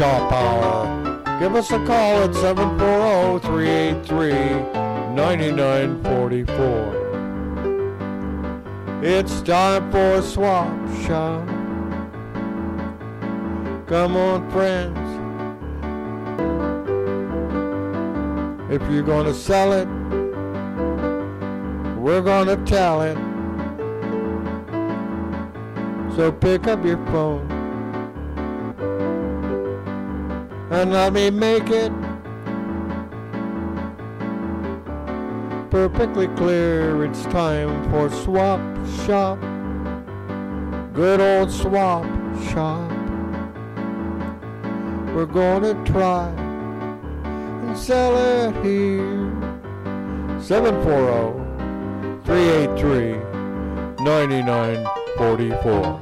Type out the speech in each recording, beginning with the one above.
Shop Hour. Give us a call at 740-383-9944. It's time for Swap Shop. Come on, friends. If you're gonna sell it, we're gonna tell it. So pick up your phone and let me make it perfectly clear. It's time for Swap Shop. Good old Swap Shop. We're gonna try and sell it here. 740-383-9944.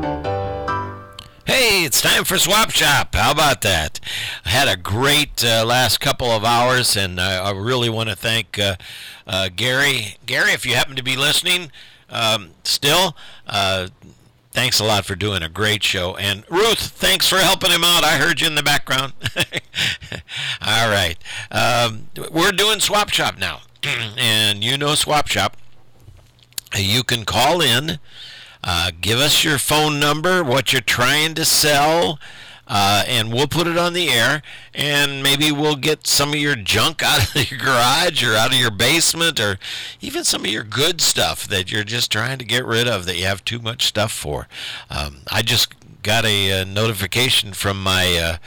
Hey, it's time for Swap Shop. How about that? I had a great last couple of hours, and I really want to thank Gary. Gary, if you happen to be listening still, thanks a lot for doing a great show. And Ruth, thanks for helping him out. I heard you in the background. All right. We're doing Swap Shop now. And you know Swap Shop. You can call in. Give us your phone number, what you're trying to sell, and we'll put it on the air, and maybe we'll get some of your junk out of your garage or out of your basement, or even some of your good stuff that you're just trying to get rid of that you have too much stuff for. I just got a notification from my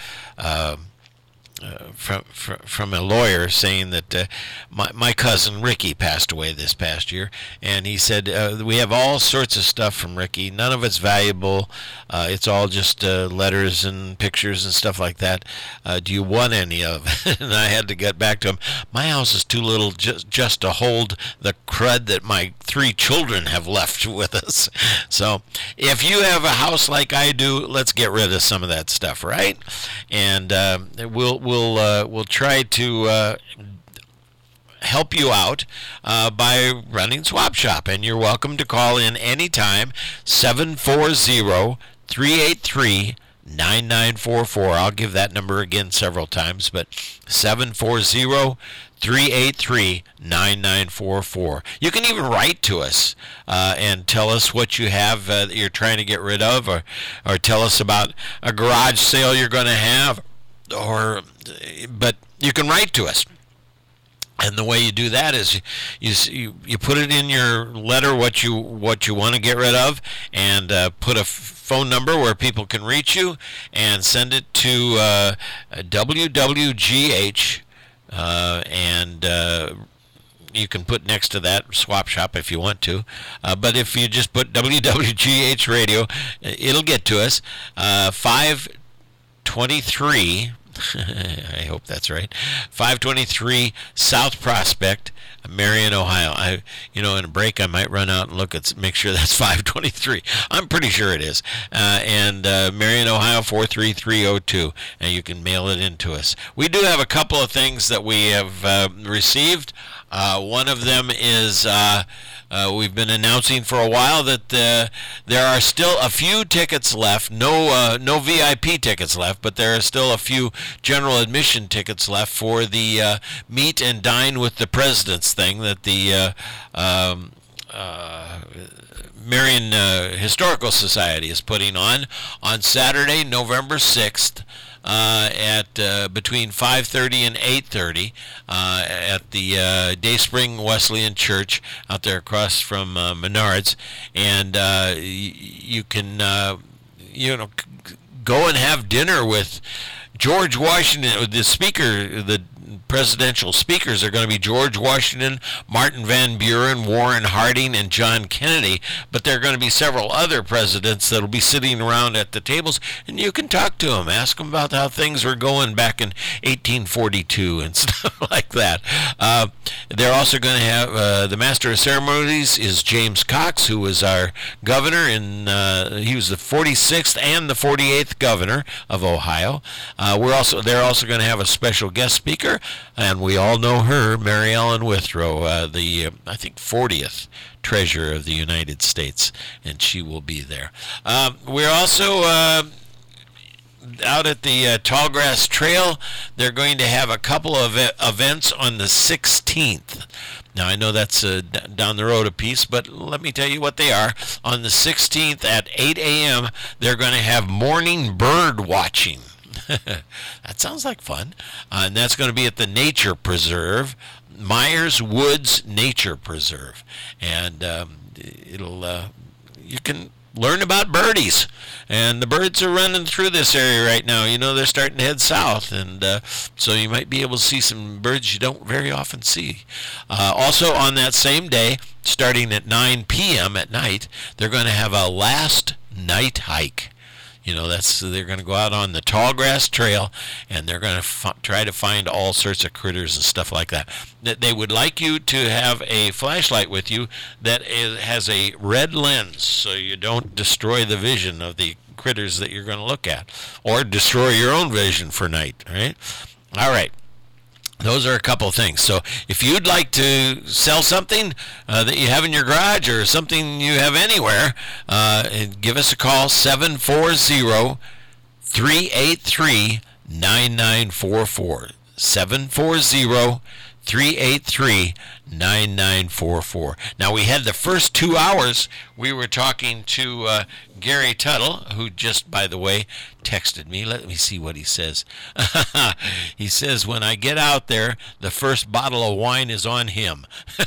from a lawyer saying that my cousin Ricky passed away this past year, and he said we have all sorts of stuff from Ricky. None of it's valuable. It's all just letters and pictures and stuff like that. Do you want any of it? And I had to get back to him. My house is too little just to hold the crud that my 3 children have left with us. So if you have a house like I do, let's get rid of some of that stuff, right? And we'll try to help you out by running Swap Shop, and you're welcome to call in anytime. 740-383-9944. I'll give that number again several times, but 740-383-9944. You can even write to us and tell us what you have that you're trying to get rid of, or tell us about a garage sale you're going to have, but you can write to us. And the way you do that is you put it in your letter what you want to get rid of, and put a phone number where people can reach you, and send it to WWGH, and you can put next to that Swap Shop if you want to, but if you just put WWGH Radio, it'll get to us. 523 I hope that's right. 523 South Prospect, Marion, Ohio. In a break I might run out and make sure that's 523. I'm pretty sure it is. And Marion, Ohio 43302, and you can mail it in to us. We do have a couple of things that we have received. One of them is we've been announcing for a while that there are still a few tickets left. No VIP tickets left, but there are still a few general admission tickets left for the Meet and Dine with the Presidents thing that the Marion Historical Society is putting on Saturday, November 6th. At between 5:30 and 8:30 at the Dayspring Wesleyan Church out there across from Menards, and you can go and have dinner with George Washington. The presidential speakers are going to be George Washington, Martin Van Buren, Warren Harding, and John Kennedy, but there are going to be several other presidents that will be sitting around at the tables, and you can talk to them, ask them about how things were going back in 1842 and stuff like that. They're also going to have the Master of Ceremonies is James Cox, who was our governor he was the 46th and the 48th governor of Ohio. They're also going to have a special guest speaker, and we all know her, Mary Ellen Withrow, the I think 40th Treasurer of the United States, and she will be there. We're also out at the Tallgrass Trail, they're going to have a couple of events on the 16th. Now, I know that's down the road a piece, but let me tell you what they are. On the 16th at 8 a.m., they're going to have morning bird watching. That sounds like fun. And that's going to be at the Nature Preserve, Myers Woods Nature Preserve. And you can learn about birdies. And the birds are running through this area right now. You know, they're starting to head south. And so you might be able to see some birds you don't very often see. Also on that same day, starting at 9 p.m. at night, they're going to have a last night hike. You know, they're going to go out on the Tallgrass Trail, and they're going to try to find all sorts of critters and stuff like that. They would like you to have a flashlight with you that has a red lens, so you don't destroy the vision of the critters that you're going to look at, or destroy your own vision for night. Right? All right. Those are a couple things. So if you'd like to sell something that you have in your garage or something you have anywhere, give us a call, 740-383-9944. 740-383-9944. Now, we had the first 2 hours, we were talking to Gary Tuttle, who just, by the way, texted me. Let me see what he says. He says, when I get out there, the first bottle of wine is on him.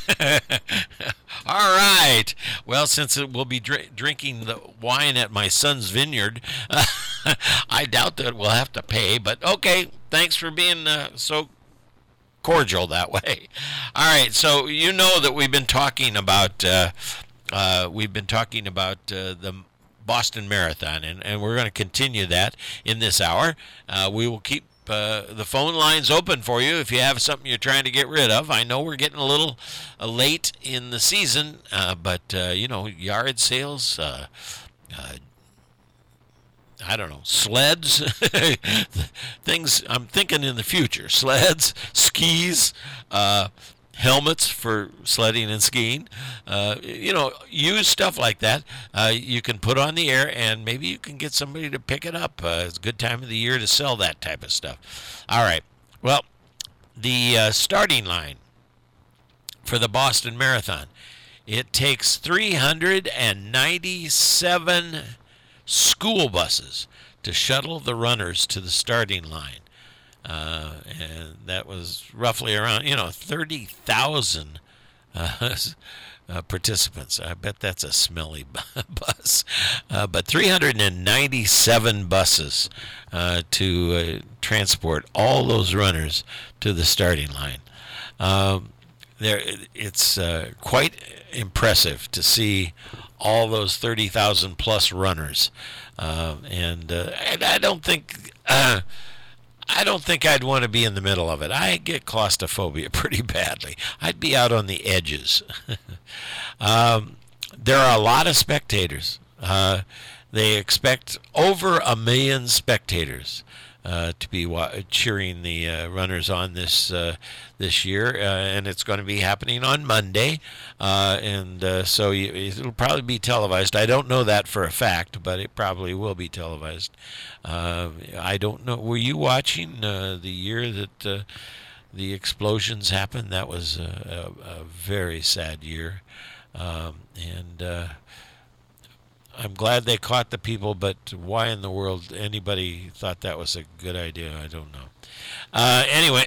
All right. Well, since we'll be drinking the wine at my son's vineyard, I doubt that we'll have to pay, but okay. Thanks for being so cordial that way. All right, so you know that we've been talking about the Boston Marathon, and we're going to continue that in this hour. We will keep the phone lines open for you if you have something you're trying to get rid of. I know we're getting a little late in the season, but you know, yard sales, I don't know, sleds, things I'm thinking in the future, sleds, skis, helmets for sledding and skiing, you know, use stuff like that. You can put on the air, and maybe you can get somebody to pick it up. It's a good time of the year to sell that type of stuff. All right. Well, the starting line for the Boston Marathon, it takes 397 school buses to shuttle the runners to the starting line. And that was roughly around, 30,000 participants. I bet that's a smelly bus. But 397 buses to transport all those runners to the starting line. It's quite impressive to see all those 30,000 plus runners, and I don't think I'd want to be in the middle of it. I get claustrophobia pretty badly. I'd be out on the edges. There are a lot of spectators. They expect over 1 million spectators to be cheering the runners on this year, and it's going to be happening on Monday, and so it'll probably be televised. I don't know that for a fact, but it probably will be televised. I don't know. Were you watching the year that the explosions happened? That was a very sad year, and I'm glad they caught the people, but why in the world anybody thought that was a good idea, I don't know. Anyway,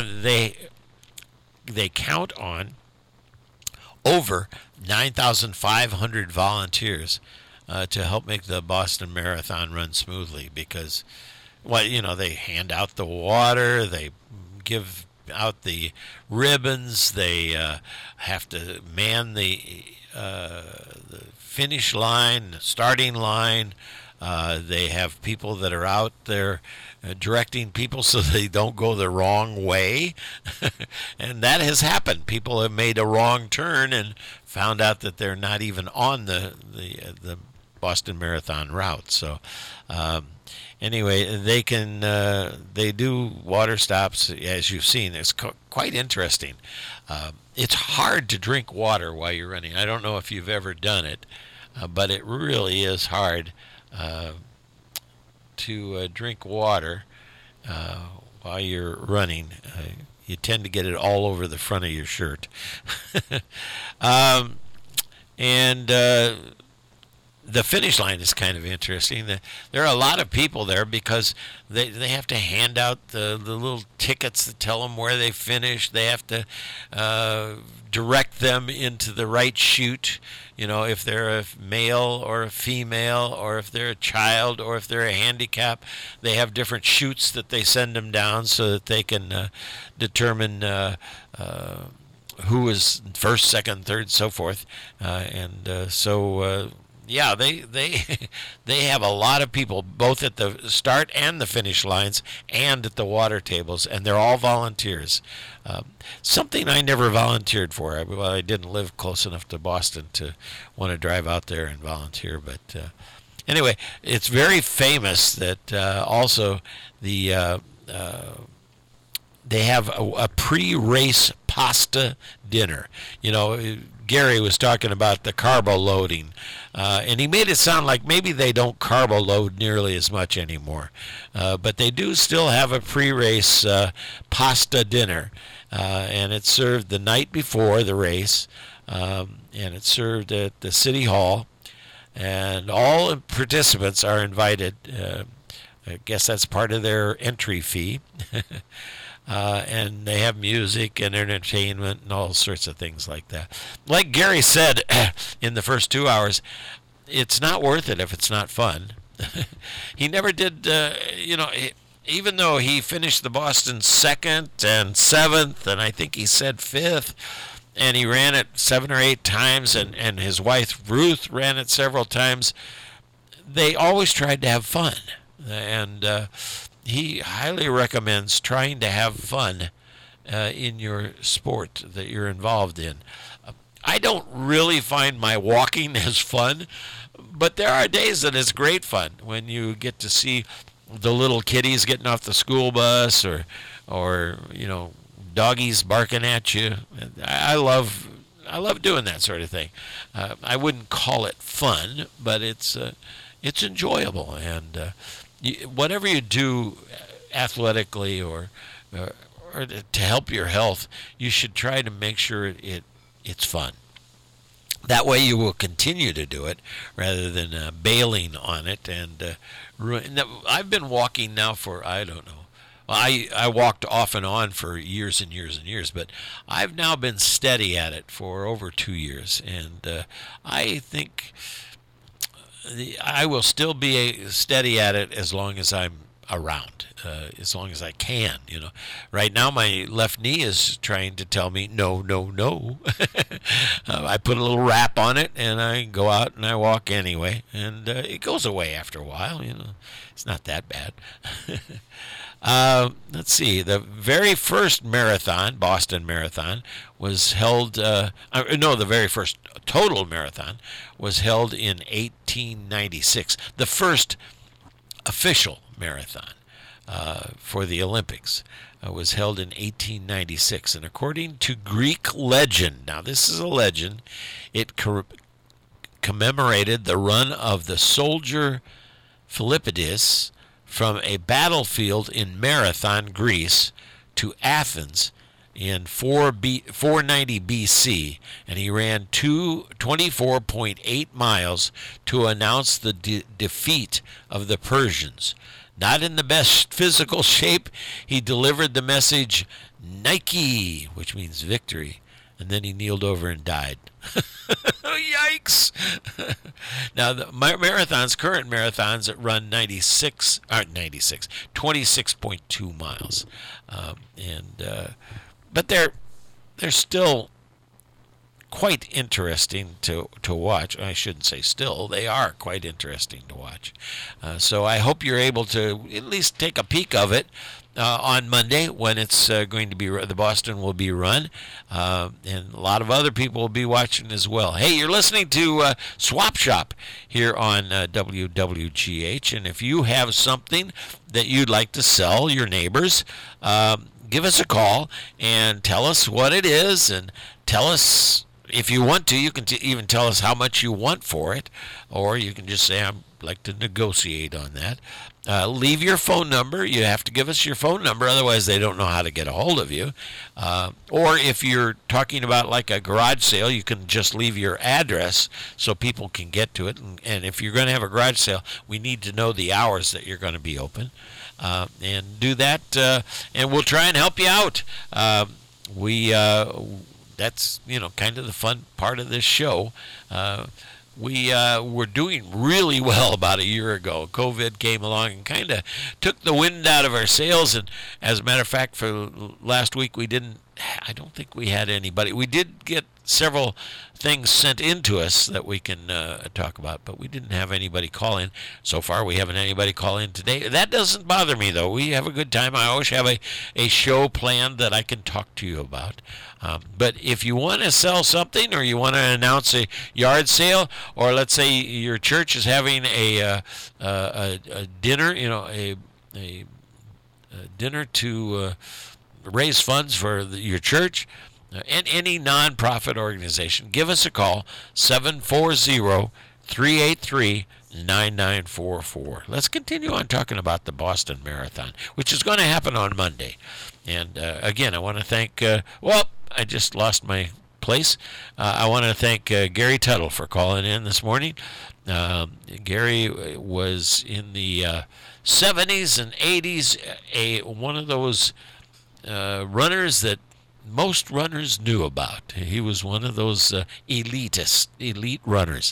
they count on over 9,500 volunteers to help make the Boston Marathon run smoothly, because, they hand out the water, they give out the ribbons, they have to man the finish line, starting line. They have people that are out there directing people so they don't go the wrong way. And that has happened. People have made a wrong turn and found out that they're not even on the Boston Marathon route. So anyway, they do water stops, as you've seen. It's quite interesting. It's hard to drink water while you're running. I don't know if you've ever done it, but it really is hard. to drink water while you're running, you tend to get it all over the front of your shirt. And the finish line is kind of interesting. There are a lot of people there because they have to hand out the little tickets that tell them where they finished. They have to direct them into the right chute. You know, if they're a male or a female, or if they're a child, or if they're a handicap, they have different chutes that they send them down so that they can determine who is first, second, third, so forth, yeah, they have a lot of people both at the start and the finish lines and at the water tables, and they're all volunteers. Something I never volunteered for. I didn't live close enough to Boston to want to drive out there and volunteer. But anyway, it's very famous that also they have a pre-race pasta dinner. You know, Gary was talking about the carbo loading, and he made it sound like maybe they don't carbo load nearly as much anymore, but they do still have a pre-race pasta dinner, and it's served the night before the race, and it's served at the City Hall, and all participants are invited. I guess that's part of their entry fee. And they have music and entertainment and all sorts of things like that. Like Gary said in the first 2 hours, it's not worth it if it's not fun. He never did, even though he finished the Boston 2nd and 7th, and I think he said 5th, and he ran it 7 or 8 times, and his wife Ruth ran it several times, they always tried to have fun. And he highly recommends trying to have fun in your sport that you're involved in. I don't really find my walking as fun, but there are days that it's great fun when you get to see the little kiddies getting off the school bus, or doggies barking at you. I love doing that sort of thing. I wouldn't call it fun, but it's enjoyable, and whatever you do athletically or to help your health, you should try to make sure it's fun. That way you will continue to do it rather than bailing on it. And I've been walking now for, I don't know, I walked off and on for years and years and years, but I've now been steady at it for over 2 years, and I think I will still be steady at it as long as I'm around, as long as I can. Right now my left knee is trying to tell me no. I put a little wrap on it, and I go out and I walk anyway, and it goes away after a while. It's not that bad. Let's see. The very first marathon, Boston Marathon, was held. The very first total marathon was held in 1896. The first official marathon for the Olympics was held in 1896, and according to Greek legend, now this is a legend, it commemorated the run of the soldier Philippides from a battlefield in Marathon, Greece, to Athens in 490 BC, and he ran 24.8 miles to announce the defeat of the Persians. Not in the best physical shape, he delivered the message, Nike, which means victory, and then he kneeled over and died. Yikes! Now, the current marathons that run 26.2 miles. But they're still quite interesting to watch. I shouldn't say still. They are quite interesting to watch. So I hope you're able to at least take a peek of it on Monday when it's going to be, the Boston will be run. And a lot of other people will be watching as well. Hey, you're listening to Swap Shop here on WWGH. And if you have something that you'd like to sell your neighbors, give us a call and tell us what it is, and tell us If you want to, you can even tell us how much you want for it, or you can just say, I'd like to negotiate on that. Leave your phone number. You have to give us your phone number, otherwise they don't know how to get a hold of you. Or if you're talking about like a garage sale, you can just leave your address so people can get to it. And if you're going to have a garage sale, we need to know the hours that you're going to be open. And do that, and we'll try and help you out. That's kind of the fun part of this show. We were doing really well about a year ago. COVID came along and kind of took the wind out of our sails. And as a matter of fact, for last week I don't think we had anybody. We did get several things sent in to us that we can talk about, but we didn't have anybody call in. So far, we haven't anybody call in today. That doesn't bother me, though. We have a good time. I always have a show planned that I can talk to you about. But if you want to sell something, or you want to announce a yard sale, or let's say your church is having a dinner, a dinner to raise funds for your church, and any nonprofit organization, give us a call, 740-383-9944. Let's continue on talking about the Boston Marathon, which is going to happen on Monday. And again, I want to thank, I just lost my place. I want to thank Gary Tuttle for calling in this morning. Gary was in the 70s and 80s, one of those runners that most runners knew about. He was one of those elite runners.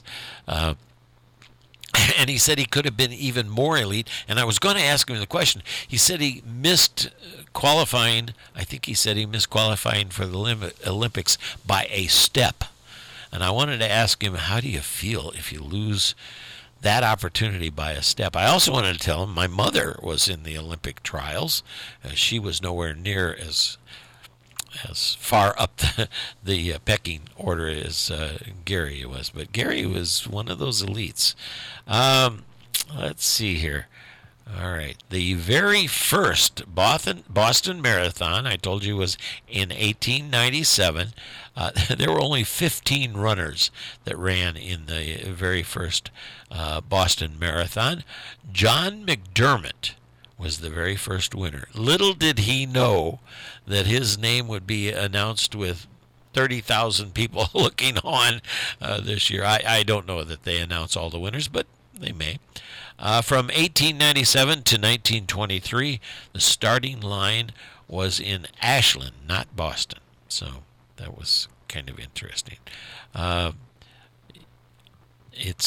And he said he could have been even more elite. And I was going to ask him the question. He said he missed qualifying. I think he said he missed qualifying for the Olympics by a step. And I wanted to ask him, how do you feel if you lose that opportunity by a step? I also wanted to tell him my mother was in the Olympic trials. She was nowhere near as far up the pecking order as Gary was. But Gary was one of those elites. Let's see here. All right. The very first Boston Marathon, I told you, was in 1897. There were only 15 runners that ran in the very first Boston Marathon. John McDermott was the very first winner. Little did he know that his name would be announced with 30,000 people looking on this year. I don't know that they announce all the winners, but they may. From 1897 to 1923, the starting line was in Ashland, not Boston. So that was kind of interesting. It's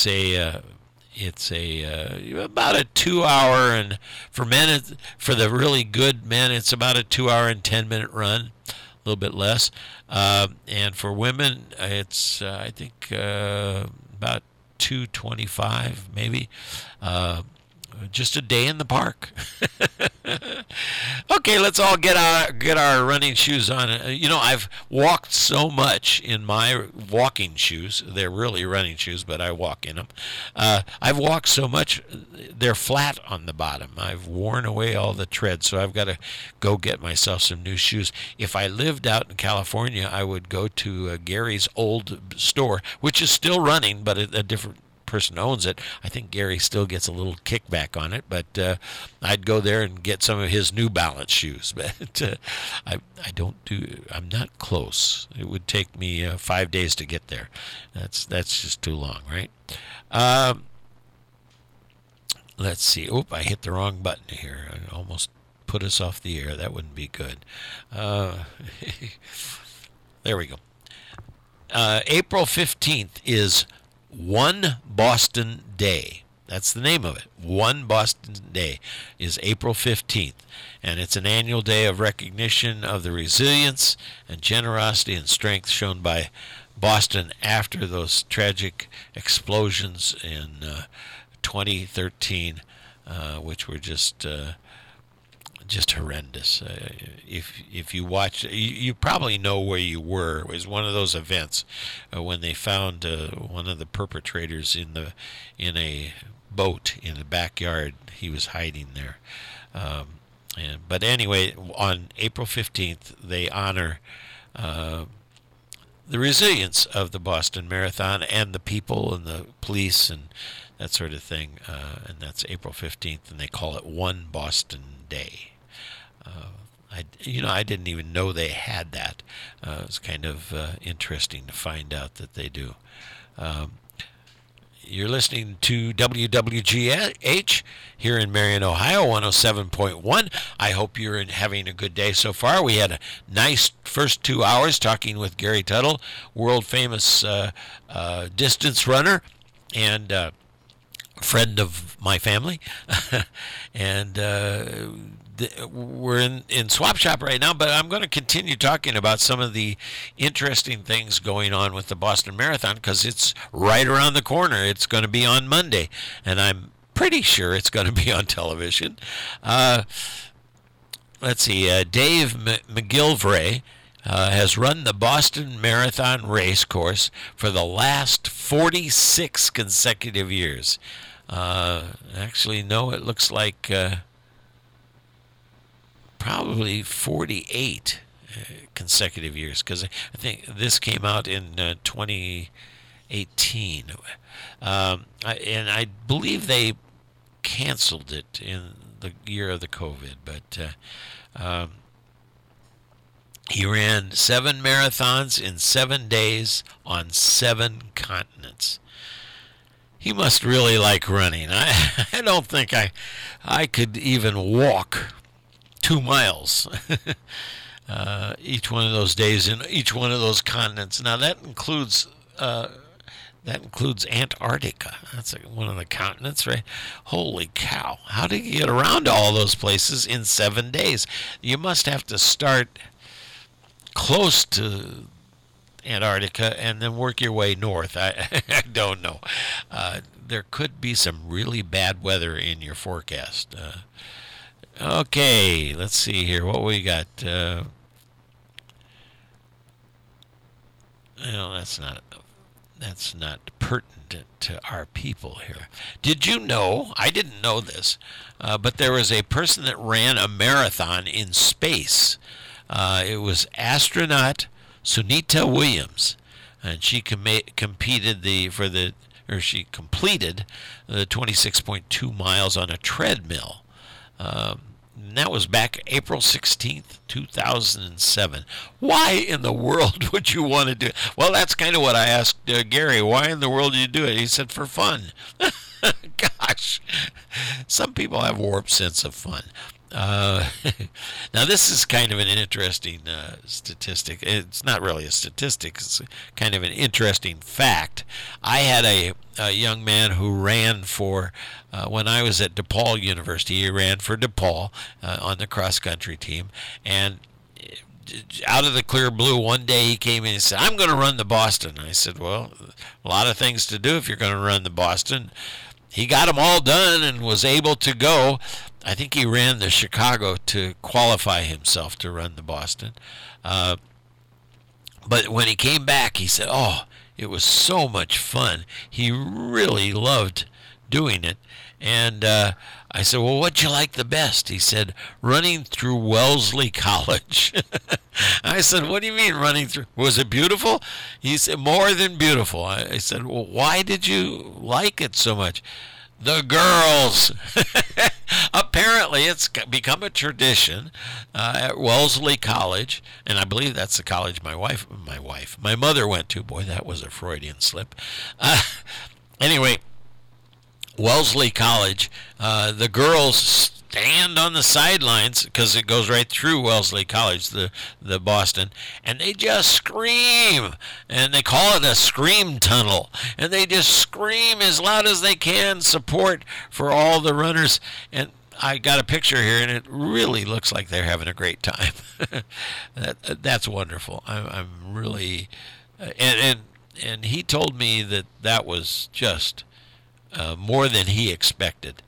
about a 2 hour, and for men, for the really good men, it's about a 2 hour and 10-minute run, a little bit less. And for women, it's I think about 2:25 maybe. Just a day in the park. Okay, let's all get our running shoes on. I've walked so much in my walking shoes. They're really running shoes, but I walk in them. I've walked so much, they're flat on the bottom. I've worn away all the tread, so I've got to go get myself some new shoes. If I lived out in California, I would go to Gary's old store, which is still running, but a different person owns it. I think Gary still gets a little kickback on it, but I'd go there and get some of his New Balance shoes. But I'm not close. It would take me 5 days to get there. That's just too long, right? Let's see. Oop, I hit the wrong button here. I almost put us off the air. That wouldn't be good. There we go. April 15th is One Boston Day. That's the name of it. One Boston Day is April 15th. And it's an annual day of recognition of the resilience and generosity and strength shown by Boston after those tragic explosions in 2013, which were just horrendous. If you watch, you probably know where you were. It was one of those events when they found one of the perpetrators in a boat in the backyard. He was hiding there. But anyway, on April 15th, they honor the resilience of the Boston Marathon and the people and the police and that sort of thing. And that's April 15th, and they call it One Boston Day. I didn't even know they had that. It's kind of interesting to find out that they do. You're listening to WWGH here in Marion, Ohio, 107.1. I hope you're having a good day so far. We had a nice first 2 hours talking with Gary Tuttle, world-famous distance runner and friend of my family. And we're in Swap Shop right now, but I'm going to continue talking about some of the interesting things going on with the Boston Marathon because it's right around the corner. It's going to be on Monday, and I'm pretty sure it's going to be on television. Let's see. Dave McGilvray has run the Boston Marathon race course for the last 46 consecutive years. Actually, no, it looks like probably 48 consecutive years, because I think this came out in 2018. And I believe they canceled it in the year of the COVID, but he ran 7 marathons in 7 days on 7 continents. He must really like running. I don't think I could even walk 2 miles each one of those days in each one of those continents. Now that includes Antarctica. That's one of the continents, right? Holy cow! How do you get around all those places in 7 days? You must have to start close to Antarctica and then work your way north. I don't know. There could be some really bad weather in your forecast. Okay, let's see here. What we got? That's not pertinent to our people here. Did you know? I didn't know this, but there was a person that ran a marathon in space. It was astronaut Sunita Williams, and she completed the 26.2 miles on a treadmill. And that was back April 16th, 2007. Why in the world would you want to do it? Well, that's kind of what I asked Gary. Why in the world do you do it? He said, for fun. Gosh, some people have a warped sense of fun. Now, this is kind of an interesting statistic. It's not really a statistic. It's kind of an interesting fact. I had a young man who ran for, when I was at DePaul University, he ran for DePaul on the cross-country team. And out of the clear blue, one day he came in and said, I'm going to run the Boston. I said, well, a lot of things to do if you're going to run the Boston. He got them all done and was able to go. I think he ran the Chicago to qualify himself to run the Boston. But when he came back, he said, oh, it was so much fun. He really loved doing it. And I said, well, what'd you like the best? He said, running through Wellesley College. I said, what do you mean running through? Was it beautiful? He said, more than beautiful. I said, well, why did you like it so much? The girls. Apparently, it's become a tradition at Wellesley College, and I believe that's the college my mother went to. Boy, that was a Freudian slip. Anyway, Wellesley College, the girls stand on the sidelines because it goes right through Wellesley College, the Boston, and they just scream, and they call it a scream tunnel, and they just scream as loud as they can, support for all the runners. And I got a picture here, and it really looks like they're having a great time. That's wonderful. I'm really, and he told me that was just more than he expected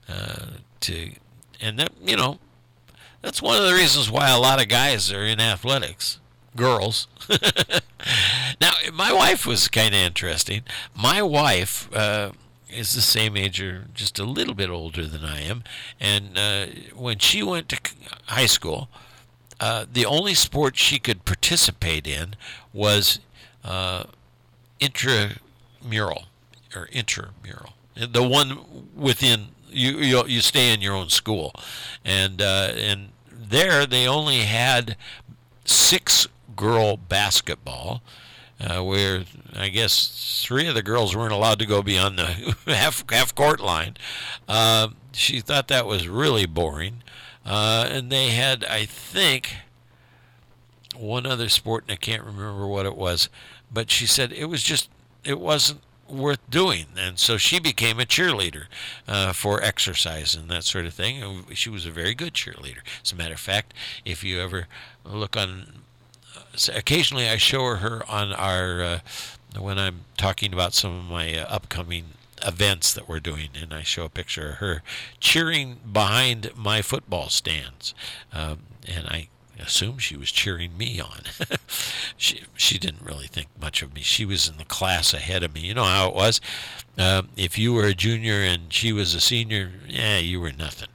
and that, that's one of the reasons why a lot of guys are in athletics, girls. Now, my wife was kind of interesting. My wife is the same age or just a little bit older than I am, and when she went to high school, the only sport she could participate in was intramural or intramural, the one within you stay in your own school, and there they only had 6 girl basketball, where I guess 3 of the girls weren't allowed to go beyond the half court line. She thought that was really boring, and they had, I think, one other sport, and I can't remember what it was, but she said it wasn't worth doing, and so she became a cheerleader for exercise and that sort of thing. And she was a very good cheerleader. As a matter of fact, if you ever look on, occasionally I show her on our when I'm talking about some of my upcoming events that we're doing, and I show a picture of her cheering behind my football stands, and I assume she was cheering me on. She didn't really think much of me. She was in the class ahead of me. You know how it was. If you were a junior and she was a senior, you were nothing.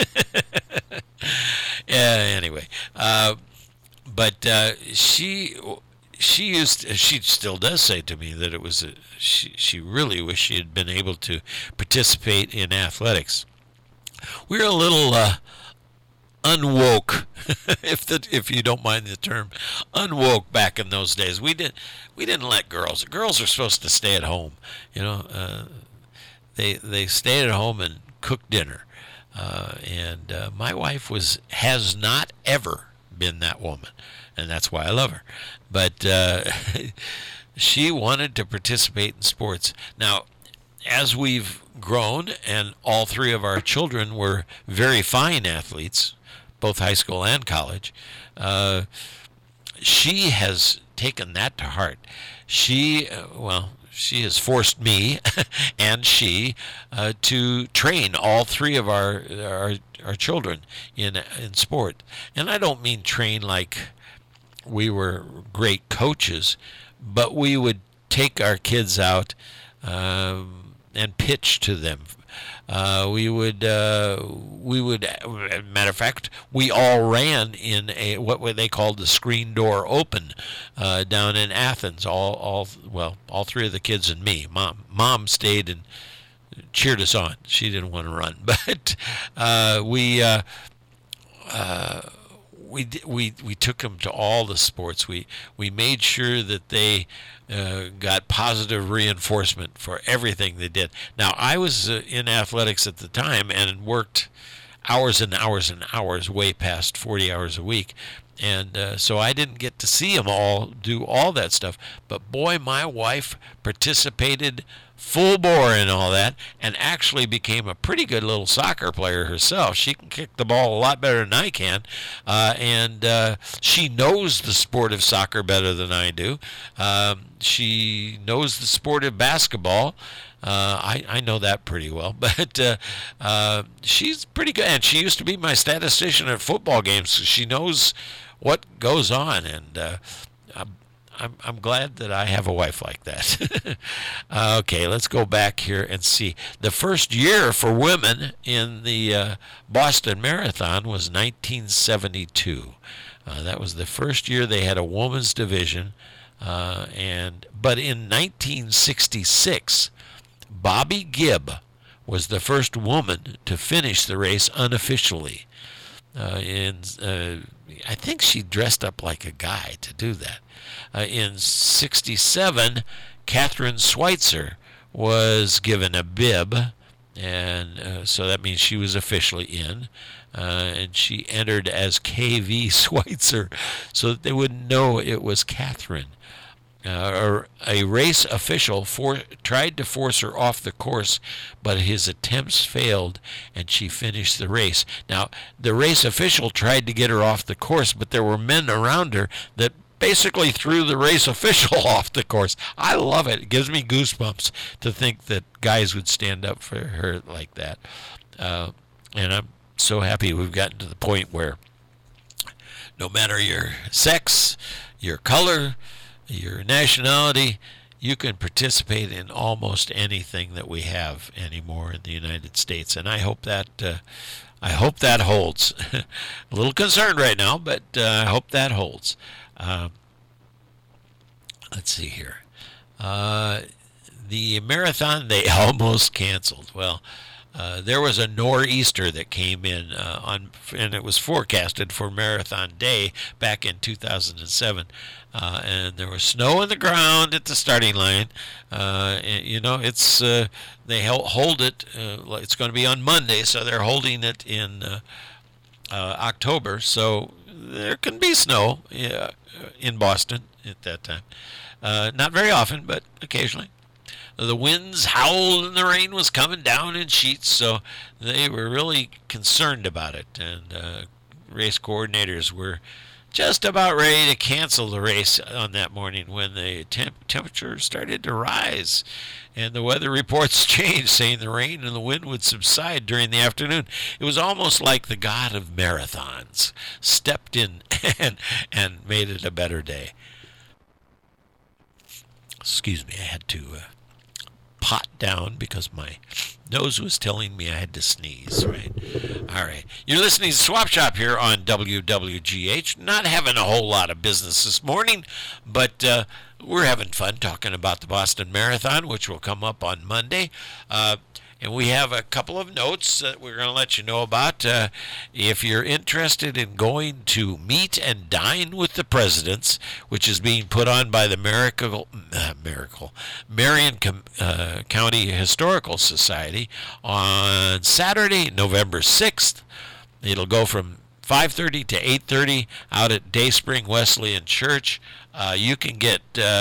Anyway, but she still does say to me that it was she really wished she had been able to participate in athletics. We're a little unwoke, if you don't mind the term, unwoke back in those days. We didn't let girls. Girls are supposed to stay at home. You know, they stayed at home and cooked dinner. And my wife has not ever been that woman, and that's why I love her. But she wanted to participate in sports. Now, as we've grown, and all 3 of our children were very fine athletes, both high school and college, she has taken that to heart. She has forced me and she to train all 3 of our children in sport. And I don't mean train like we were great coaches, but we would take our kids out and pitch to them. We would, matter of fact, we all ran in what they called the screen door open down in Athens. All 3 of the kids and me. Mom stayed and cheered us on. She didn't want to run, but we took them to all the sports. We made sure that they got positive reinforcement for everything they did. Now, I was in athletics at the time and worked hours and hours and hours, way past 40 hours a week. And so I didn't get to see them all do all that stuff. But boy, my wife participated full bore in all that and actually became a pretty good little soccer player herself. She can kick the ball a lot better than I can. And she knows the sport of soccer better than I do. She knows the sport of basketball. I know that pretty well, but she's pretty good. And she used to be my statistician at football games, so she knows what goes on. And I'm glad that I have a wife like that. Okay, let's go back here and see. The first year for women in the Boston Marathon was 1972. That was the first year they had a women's division. But in 1966, Bobby Gibb was the first woman to finish the race unofficially. I think she dressed up like a guy to do that. In 67, Catherine Schweitzer was given a bib, and so that means she was officially in. And she entered as KV Schweitzer so that they wouldn't know it was Catherine. A race official tried to force her off the course, but his attempts failed, and she finished the race. Now, the race official tried to get her off the course, but there were men around her that basically threw the race official off the course. I love it. It gives me goosebumps to think that guys would stand up for her like that. And I'm so happy we've gotten to the point where no matter your sex, your color, your nationality, you can participate in almost anything that we have anymore in the United States, and I hope that holds. A little concerned right now, but I hope that holds. let's see here. The marathon they almost canceled. Well, there was a nor'easter that came in and it was forecasted for Marathon Day back in 2007. And there was snow on the ground at the starting line. It's they hold it. It's going to be on Monday, so they're holding it in October. So there can be snow in Boston at that time. Not very often, but occasionally. The winds howled and the rain was coming down in sheets, so they were really concerned about it. And race coordinators were just about ready to cancel the race on that morning when the temperature started to rise. And the weather reports changed, saying the rain and the wind would subside during the afternoon. It was almost like the god of marathons stepped in and made it a better day. Excuse me, I had to pot down because my nose was telling me I had to sneeze, right? All right. You're listening to Swap Shop here on WWGH. Not having a whole lot of business this morning, but we're having fun talking about the Boston Marathon, which will come up on Monday. And we have a couple of notes that we're going to let you know about. If you're interested in going to Meet and Dine with the Presidents, which is being put on by the Marion County Historical Society on Saturday, November 6th. It'll go from 5:30 to 8:30 out at Dayspring Wesleyan Church. You can get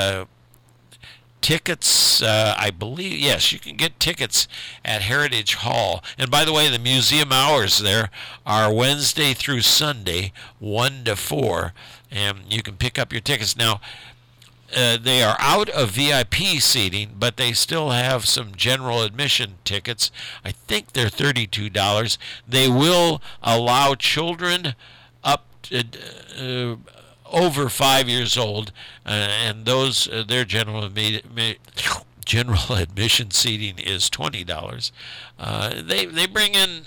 tickets, I believe, yes, you can get tickets at Heritage Hall. And by the way, the museum hours there are Wednesday through Sunday, 1 to 4, and you can pick up your tickets. Now, they are out of VIP seating, but they still have some general admission tickets. I think they're $32. They will allow children up to over 5 years old, and those their general admission seating is $20. They bring in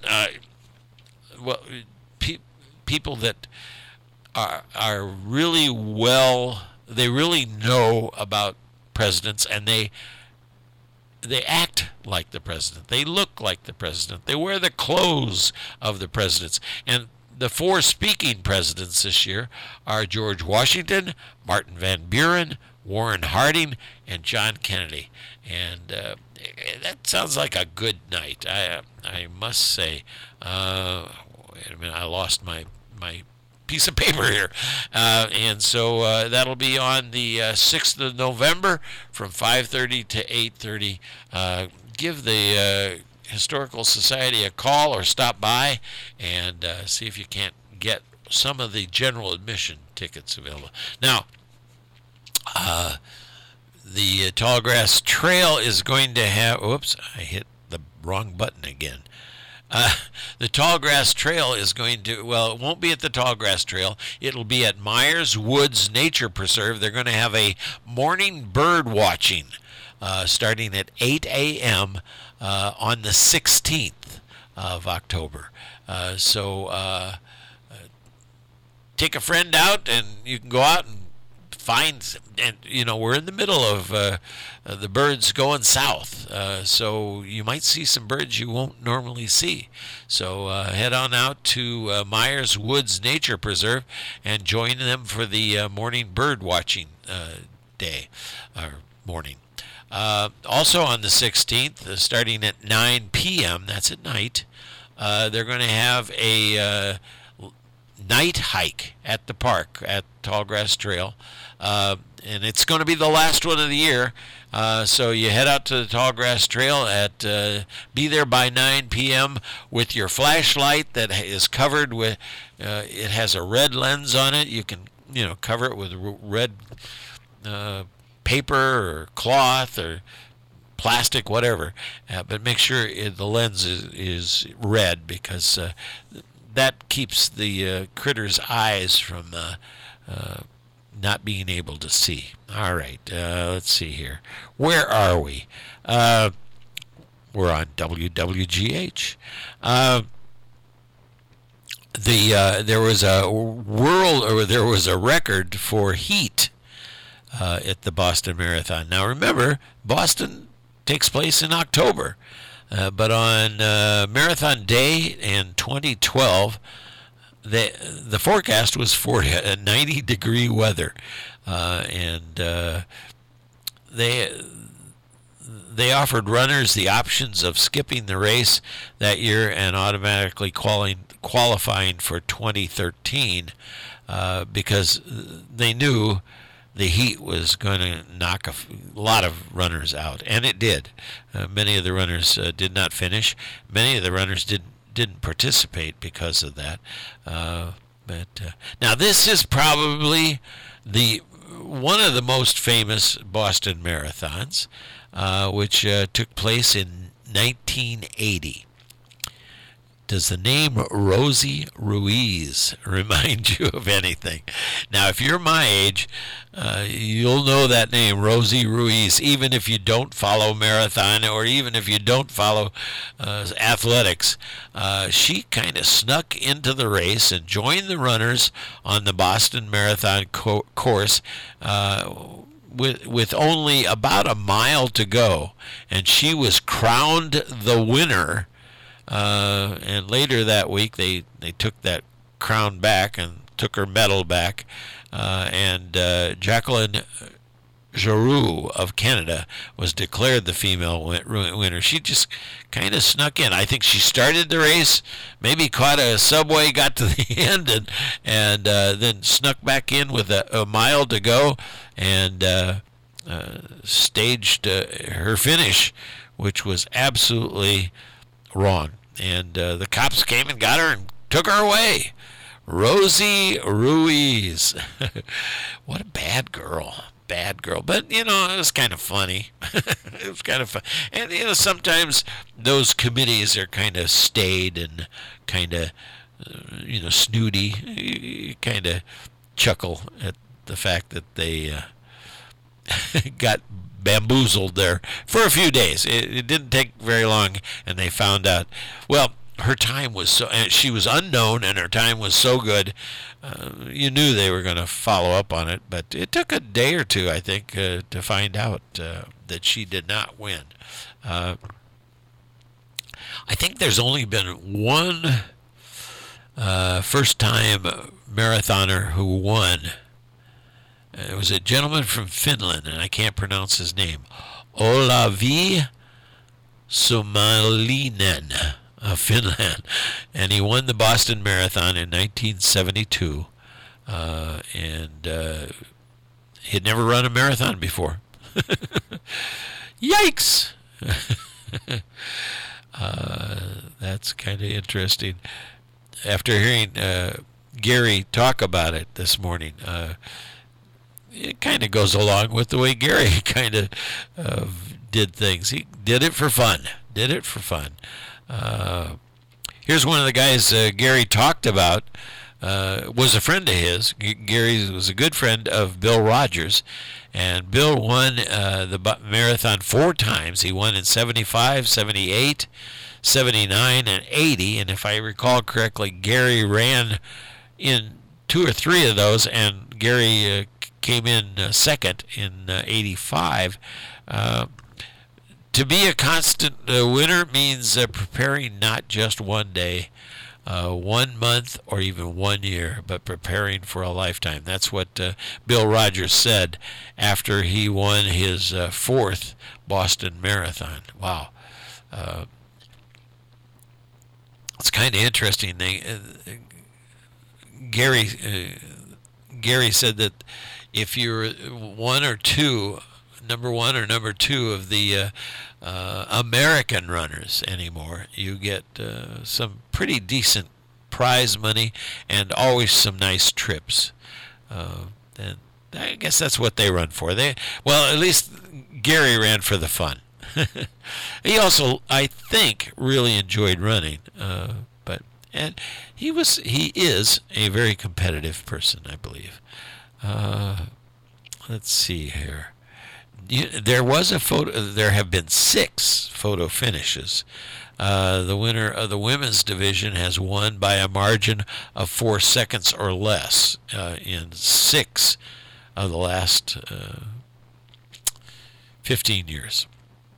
people that are really well. They really know about presidents, and they act like the president. They look like the president. They wear the clothes of the presidents. And the 4 speaking presidents this year are George Washington, Martin Van Buren, Warren Harding, and John Kennedy. And that sounds like a good night, I must say. Wait a minute, I lost my piece of paper here. And so that'll be on the 6th of November from 5:30 to 8:30. Give the Historical Society a call or stop by and see if you can't get some of the general admission tickets available. Now, the Tallgrass Trail is going to have, oops, I hit the wrong button again. The Tallgrass Trail is going to, well, it won't be at the Tallgrass Trail. It'll be at Myers Woods Nature Preserve. They're going to have a morning bird watching starting at 8 a.m. On the 16th of October. So take a friend out, and you can go out and find, and we're in the middle of the birds going south, so you might see some birds you won't normally see. So head on out to Myers Woods Nature Preserve and join them for the morning bird watching day, or morning. Also on the 16th, starting at 9 p.m., that's at night, they're going to have a night hike at the park at Tallgrass Trail. And it's going to be the last one of the year. So you head out to the Tallgrass Trail be there by 9 p.m. with your flashlight that is covered with, it has a red lens on it. You can, cover it with red paper or cloth or plastic, whatever, but make sure the lens is red, because that keeps the critters' eyes from not being able to see. All right, let's see here. Where are we? We're on WWGH. There was a record for heat at the Boston Marathon. Now remember, Boston takes place in October, but on Marathon Day in 2012, the forecast was for 90-degree weather, and they offered runners the options of skipping the race that year and automatically qualifying for 2013 because they knew the heat was going to knock a lot of runners out, and it did. Many of the runners did not finish. Many of the runners didn't participate because of that. Now this is probably one of the most famous Boston marathons, which took place in 1980. Does the name Rosie Ruiz remind you of anything? Now, if you're my age, you'll know that name, Rosie Ruiz, even if you don't follow marathon or even if you don't follow athletics. She kind of snuck into the race and joined the runners on the Boston Marathon course with only about a mile to go, and she was crowned the winner. And later that week, they took that crown back and took her medal back. And Jacqueline Giroux of Canada was declared the female winner. She just kind of snuck in. I think she started the race, maybe caught a subway, got to the end, and then snuck back in with a mile to go and staged her finish, which was absolutely wrong. And the cops came and got her and took her away. Rosie Ruiz. What a bad girl. But, it was kind of funny. It was kind of fun. And, sometimes those committees are kind of staid and kind of, snooty. You kind of chuckle at the fact that they got bamboozled there for a few days. It didn't take very long, and they found out. Well, her time was she was unknown, and her time was so good, you knew they were going to follow up on it. But it took a day or two, I think, to find out that she did not win. I think there's only been one first-time marathoner who won. It was a gentleman from Finland, and I can't pronounce his name. Olavi Suomalainen of Finland. And he won the Boston Marathon in 1972. And he'd never run a marathon before. Yikes! That's kind of interesting. After hearing Gary talk about it this morning, it kind of goes along with the way Gary kind of did things. He did it for fun. Here's one of the guys Gary talked about. Was a friend of his. Gary was a good friend of Bill Rogers, and Bill won the marathon 4 times. He won in 75, 78, 79, and 80, and if I recall correctly, Gary ran in 2 or 3 of those, and Gary came in second in 85. To be a constant winner means preparing not just one day, 1 month, or even 1 year, but preparing for a lifetime. That's what Bill Rogers said after he won his 4th Boston Marathon. Wow. It's kind of interesting. Gary said that if you're number one or number 2 of the American runners anymore, you get some pretty decent prize money and always some nice trips. And I guess that's what they run for. At least Gary ran for the fun. He also, I think, really enjoyed running. And he is a very competitive person, I believe. Let's see here. There was a photo. There have been 6 photo finishes. The winner of the women's division has won by a margin of 4 seconds or less in 6 of the last 15 years.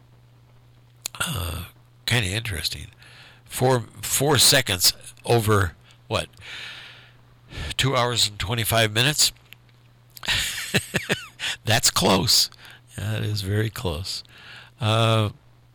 Kind of interesting. 4 seconds over what? 2 hours and 25 minutes. That's close. That is very close. And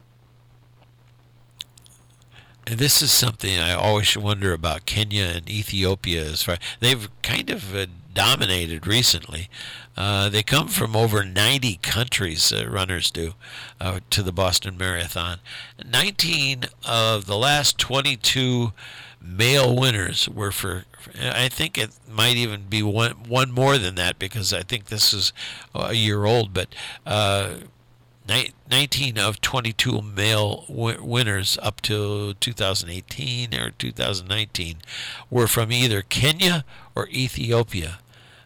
this is something I always wonder about Kenya and Ethiopia. As far they've kind of dominated recently. They come from over 90 countries. Runners do to the Boston Marathon. 19 of the last 22 male winners were for. I think it might even be one more than that, because I think this is a year old. But 19 of 22 male winners up to 2018 or 2019 were from either Kenya or Ethiopia.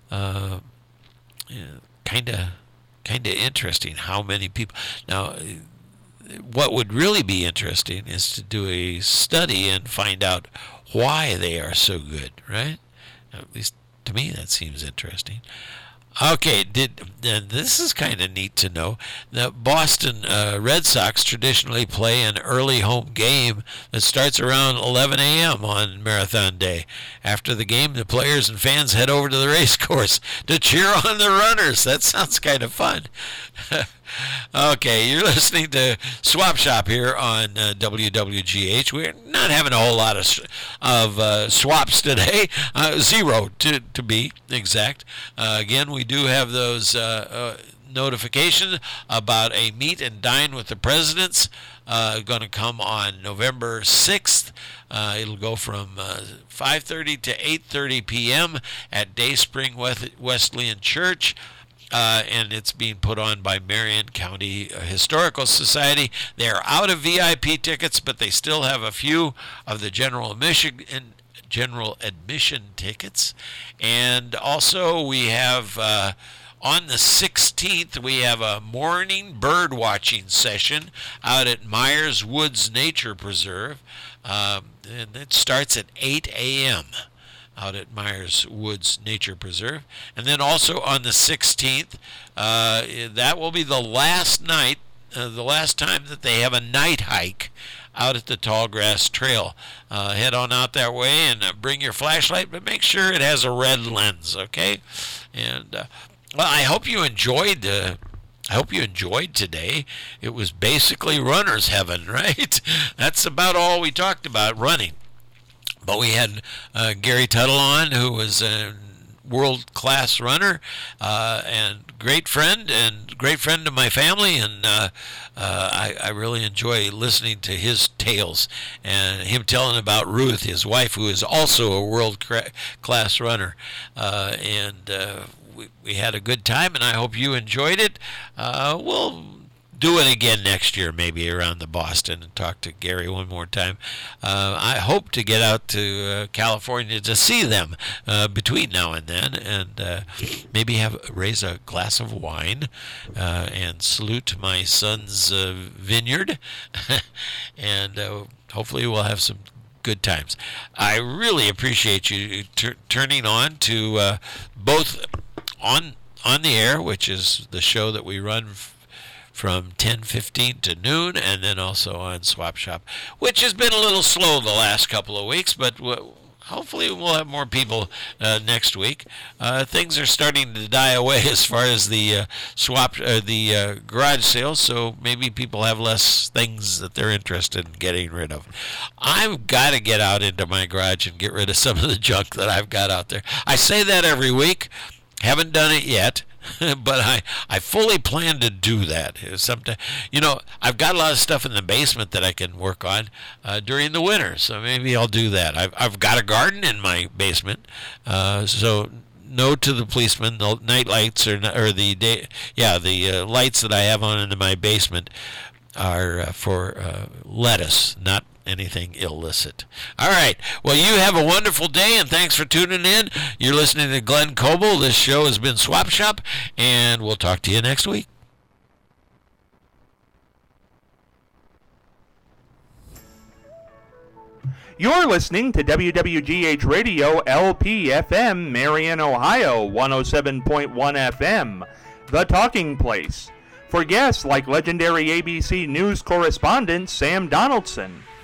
Kind of interesting how many people. Now, what would really be interesting is to do a study and find out why they are so good, right? At least to me, that seems interesting. Okay, this is kind of neat to know. The Boston Red Sox traditionally play an early home game that starts around 11 a.m. on Marathon Day. After the game, the players and fans head over to the race course to cheer on the runners. That sounds kind of fun. Okay, you're listening to Swap Shop here on WWGH. We're not having a whole lot of swaps today, 0 to be exact. Again, we do have those notifications about a meet and dine with the presidents going to come on November 6th. It'll go from 5:30 to 8:30 p.m. at Dayspring Wesleyan Church. And it's being put on by Marion County Historical Society. They are out of VIP tickets, but they still have a few of the general admission tickets. And also we have on the 16th, we have a morning bird watching session out at Myers Woods Nature Preserve. And it starts at 8 a.m. out at Myers Woods Nature Preserve. And then also on the 16th, that will be the last night, the last time that they have a night hike out at the Tallgrass Trail. Head on out that way and bring your flashlight, but make sure it has a red lens, okay? And, well, I hope you enjoyed today. It was basically runner's heaven, right? That's about all we talked about, running. But we had Gary Tuttle on, who was a world-class runner and great friend of my family, and I really enjoy listening to his tales and him telling about Ruth, his wife, who is also a world-class runner. We had a good time, and I hope you enjoyed it. We'll do it again next year, maybe around the Boston, and talk to Gary one more time. I hope to get out to California to see them between now and then, and maybe raise a glass of wine and salute my son's vineyard, and hopefully we'll have some good times. I really appreciate you turning on to both on the air, which is the show that we run from 10:15 to noon, and then also on Swap Shop, which has been a little slow the last couple of weeks, but hopefully we'll have more people next week. Things are starting to die away as far as the garage sales, so maybe people have less things that they're interested in getting rid of. I've got to get out into my garage and get rid of some of the junk that I've got out there. I say that every week. Haven't done it yet. But I fully plan to do that. Sometime, I've got a lot of stuff in the basement that I can work on during the winter, so maybe I'll do that. I've got a garden in my basement, so no to the policeman. The night lights the lights that I have on in my basement are for lettuce, not anything illicit. All right. Well, you have a wonderful day, and thanks for tuning in. You're listening to Glenn Coble. This show has been Swap Shop, and we'll talk to you next week. You're listening to WWGH Radio LP-FM, Marion, Ohio, 107.1 FM, The Talking Place. For guests like legendary ABC News correspondent Sam Donaldson.